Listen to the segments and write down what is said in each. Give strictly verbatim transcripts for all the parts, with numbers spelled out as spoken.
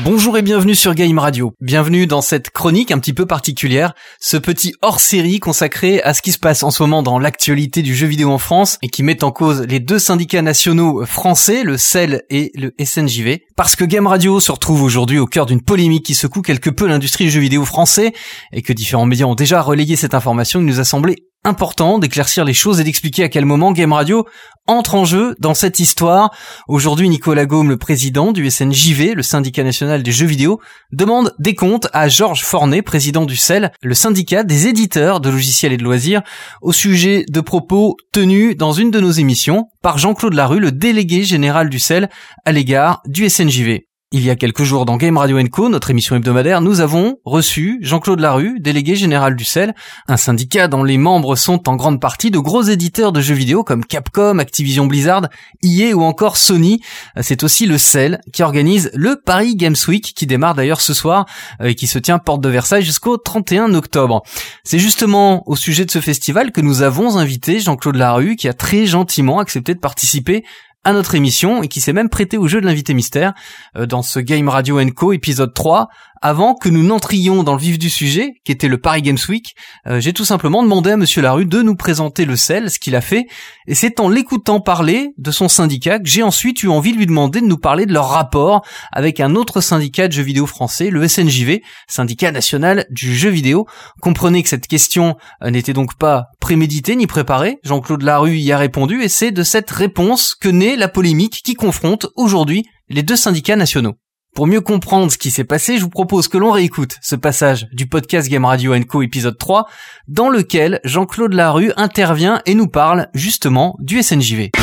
Bonjour et bienvenue sur Game Radio. Bienvenue dans cette chronique un petit peu particulière, ce petit hors-série consacré à ce qui se passe en ce moment dans l'actualité du jeu vidéo en France et qui met en cause les deux syndicats nationaux français, le C E L et le S N J V. Parce que Game Radio se retrouve aujourd'hui au cœur d'une polémique qui secoue quelque peu l'industrie du jeu vidéo français et que différents médias ont déjà relayé cette information, il nous a semblé important d'éclaircir les choses et d'expliquer à quel moment Game Radio entre en jeu dans cette histoire. Aujourd'hui, Nicolas Gaume, le président du S N J V, le syndicat national des jeux vidéo, demande des comptes à Georges Fornet, président du C E L, le syndicat des éditeurs de logiciels et de loisirs, au sujet de propos tenus dans une de nos émissions par Jean-Claude Larue, le délégué général du C E L à l'égard du S N J V. Il y a quelques jours dans Game Radio and Co, notre émission hebdomadaire, nous avons reçu Jean-Claude Larue, délégué général du C E L, un syndicat dont les membres sont en grande partie de gros éditeurs de jeux vidéo comme Capcom, Activision Blizzard, E A ou encore Sony. C'est aussi le C E L qui organise le Paris Games Week qui démarre d'ailleurs ce soir et qui se tient porte de Versailles jusqu'au trente et un octobre. C'est justement au sujet de ce festival que nous avons invité Jean-Claude Larue qui a très gentiment accepté de participer à notre émission et qui s'est même prêté au jeu de l'invité mystère euh, dans ce Game Radio and Co épisode trois. Avant que nous n'entrions dans le vif du sujet, qui était le Paris Games Week, euh, j'ai tout simplement demandé à Monsieur Larue de nous présenter le C E L, ce qu'il a fait, et c'est en l'écoutant parler de son syndicat que j'ai ensuite eu envie de lui demander de nous parler de leur rapport avec un autre syndicat de jeux vidéo français, le S N J V, syndicat national du jeu vidéo. Comprenez que cette question euh, n'était donc pas préméditée ni préparée, Jean-Claude Larue y a répondu, et c'est de cette réponse que naît la polémique qui confronte aujourd'hui les deux syndicats nationaux. Pour mieux comprendre ce qui s'est passé, je vous propose que l'on réécoute ce passage du podcast Game Radio and Co épisode trois, dans lequel Jean-Claude Larue intervient et nous parle justement du S N J V.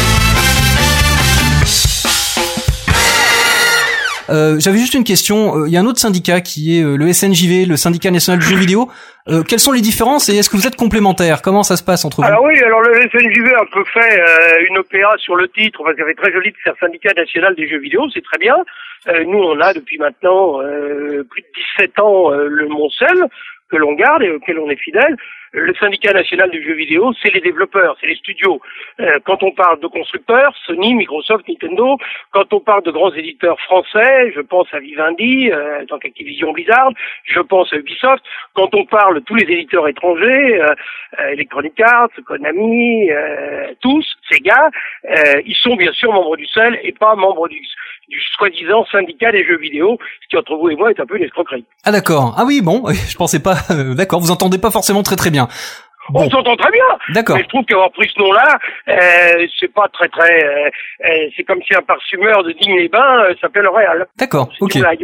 Euh, j'avais juste une question. Il euh, y a un autre syndicat qui est euh, le S N J V, le syndicat national du jeu vidéo. Euh, quelles sont les différences et est-ce que vous êtes complémentaires? Comment ça se passe entre vous? Alors oui, alors le S N J V a un peu fait euh, une opéra sur le titre, parce qu'il avait très joli de faire syndicat national des jeux vidéo, c'est très bien. Euh, nous, on a depuis maintenant euh, plus de dix-sept ans euh, le Moncel, que l'on garde et auquel on est fidèle. Le syndicat national du jeu vidéo, c'est les développeurs, c'est les studios. Euh, quand on parle de constructeurs, Sony, Microsoft, Nintendo, quand on parle de grands éditeurs français, je pense à Vivendi, euh, tant qu'Activision Blizzard, je pense à Ubisoft. Quand on parle de tous les éditeurs étrangers, euh, euh, Electronic Arts, Konami, euh, tous, Sega, euh, ils sont bien sûr membres du C E L et pas membres du, du soi-disant syndicat des jeux vidéo, ce qui entre vous et moi est un peu une escroquerie. Ah d'accord. Ah oui, bon, je pensais pas... Euh, d'accord, vous entendez pas forcément très très bien. Bon. On s'entend très bien. D'accord. Mais je trouve qu'avoir pris ce nom-là, euh, c'est pas très très. Euh, euh, c'est comme si un parfumeur de Digne-les-Bains euh, s'appelle L'Oréal. D'accord. C'est ok. une blague.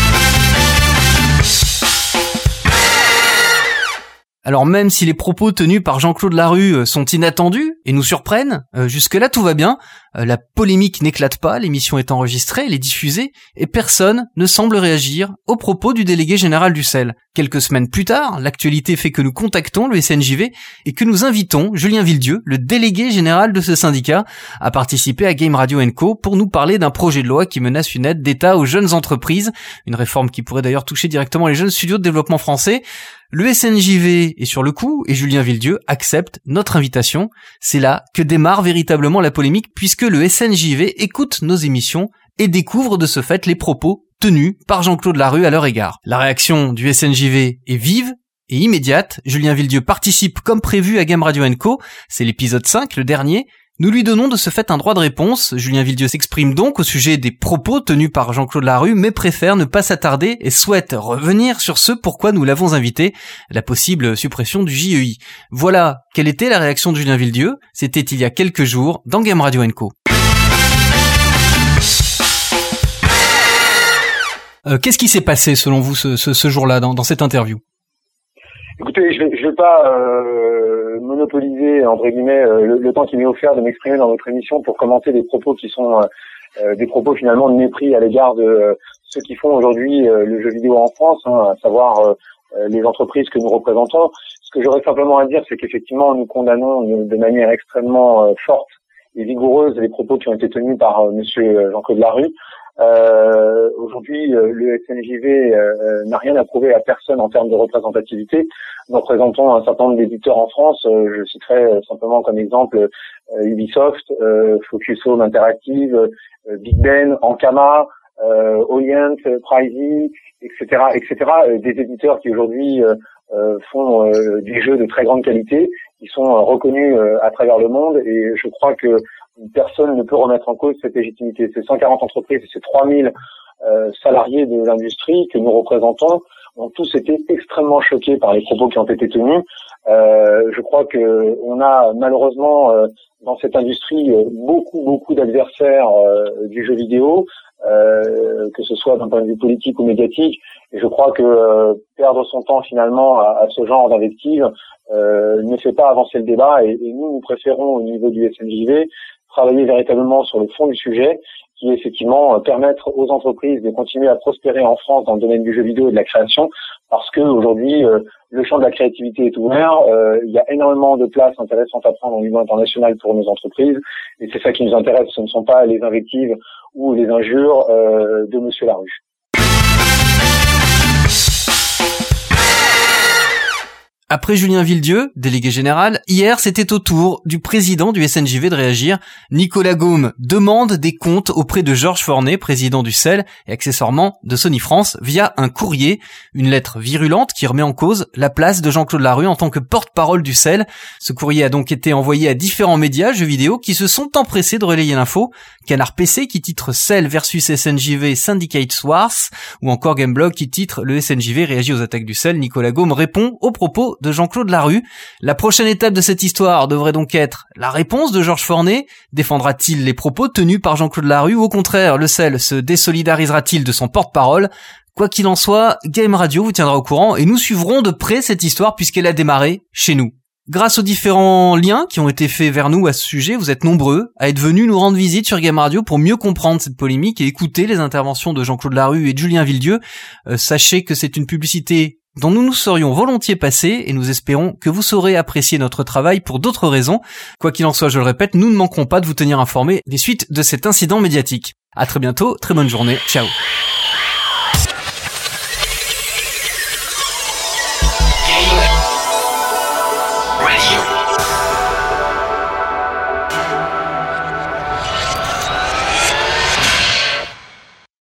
Alors même si les propos tenus par Jean-Claude Larue sont inattendus et nous surprennent, euh, jusque-là tout va bien, euh, la polémique n'éclate pas, l'émission est enregistrée, elle est diffusée, et personne ne semble réagir aux propos du délégué général du C E L. Quelques semaines plus tard, l'actualité fait que nous contactons le S N J V et que nous invitons Julien Villedieu, le délégué général de ce syndicat, à participer à Game Radio and Co pour nous parler d'un projet de loi qui menace une aide d'État aux jeunes entreprises, une réforme qui pourrait d'ailleurs toucher directement les jeunes studios de développement français. Le S N J V est sur le coup et Julien Villedieu accepte notre invitation. C'est là que démarre véritablement la polémique puisque le S N J V écoute nos émissions et découvre de ce fait les propos tenus par Jean-Claude Larue à leur égard. La réaction du S N J V est vive et immédiate. Julien Villedieu participe comme prévu à Game Radio and Co. C'est l'épisode cinq, le dernier. Nous lui donnons de ce fait un droit de réponse. Julien Villedieu s'exprime donc au sujet des propos tenus par Jean-Claude Larue, mais préfère ne pas s'attarder et souhaite revenir sur ce pourquoi nous l'avons invité, la possible suppression du J E I. Voilà quelle était la réaction de Julien Villedieu. C'était il y a quelques jours dans Game Radio and Co. Euh, qu'est-ce qui s'est passé selon vous ce, ce, ce jour-là dans, dans cette interview? Écoutez, je vais, je vais pas euh, monopoliser entre guillemets euh, le, le temps qui m'est offert de m'exprimer dans votre émission pour commenter des propos qui sont euh, des propos finalement de mépris à l'égard de euh, ceux qui font aujourd'hui euh, le jeu vidéo en France, hein, à savoir euh, les entreprises que nous représentons. Ce que j'aurais simplement à dire, c'est qu'effectivement nous condamnons de manière extrêmement euh, forte et vigoureuse les propos qui ont été tenus par euh, Monsieur Jean-Claude Larue. Euh, aujourd'hui, euh, le S N J V euh, n'a rien à prouver à personne en termes de représentativité. Nous représentons un certain nombre d'éditeurs en France. Euh, je citerai euh, simplement comme exemple euh, Ubisoft, euh, Focus Home Interactive, euh, Big Ben, Ankama, euh, Orient, Pricey, et cetera, et cetera, euh, des éditeurs qui aujourd'hui euh, euh, font euh, des jeux de très grande qualité, qui sont euh, reconnus euh, à travers le monde, et je crois que personne ne peut remettre en cause cette légitimité. Ces cent quarante entreprises et ces trois mille euh, salariés de l'industrie que nous représentons ont tous été extrêmement choqués par les propos qui ont été tenus. Euh, je crois que on a malheureusement euh, dans cette industrie euh, beaucoup beaucoup d'adversaires euh, du jeu vidéo, euh, que ce soit d'un point de vue politique ou médiatique. Et je crois que euh, perdre son temps finalement à, à ce genre d'invective euh, ne fait pas avancer le débat. Et, et nous, nous préférons au niveau du S N J V travailler véritablement sur le fond du sujet, qui est effectivement euh, permettre aux entreprises de continuer à prospérer en France dans le domaine du jeu vidéo et de la création, parce que aujourd'hui euh, le champ de la créativité est ouvert, euh, il y a énormément de places intéressantes à prendre au niveau international pour nos entreprises, et c'est ça qui nous intéresse, ce ne sont pas les invectives ou les injures euh, de Monsieur Larue. Après Julien Villedieu, délégué général, hier c'était au tour du président du S N J V de réagir. Nicolas Gaume demande des comptes auprès de Georges Fornet, président du C E L et accessoirement de Sony France, via un courrier, une lettre virulente qui remet en cause la place de Jean-Claude Larue en tant que porte-parole du C E L. Ce courrier a donc été envoyé à différents médias jeux vidéo qui se sont empressés de relayer l'info. Canard P C qui titre C E L versus S N J V Syndicate Wars, ou encore Gameblog qui titre le S N J V réagit aux attaques du C E L. Nicolas Gaume répond aux propos de Jean-Claude Larue. La prochaine étape de cette histoire devrait donc être la réponse de Georges Fornet. Défendra-t-il les propos tenus par Jean-Claude Larue, ou au contraire, le C E L se désolidarisera-t-il de son porte-parole? Quoi qu'il en soit, Game Radio vous tiendra au courant et nous suivrons de près cette histoire puisqu'elle a démarré chez nous. Grâce aux différents liens qui ont été faits vers nous à ce sujet, vous êtes nombreux à être venus nous rendre visite sur Game Radio pour mieux comprendre cette polémique et écouter les interventions de Jean-Claude Larue et de Julien Villedieu. Euh, sachez que c'est une publicité dont nous nous serions volontiers passés et nous espérons que vous saurez apprécier notre travail pour d'autres raisons. Quoi qu'il en soit, je le répète, nous ne manquerons pas de vous tenir informés des suites de cet incident médiatique. À très bientôt, très bonne journée, ciao.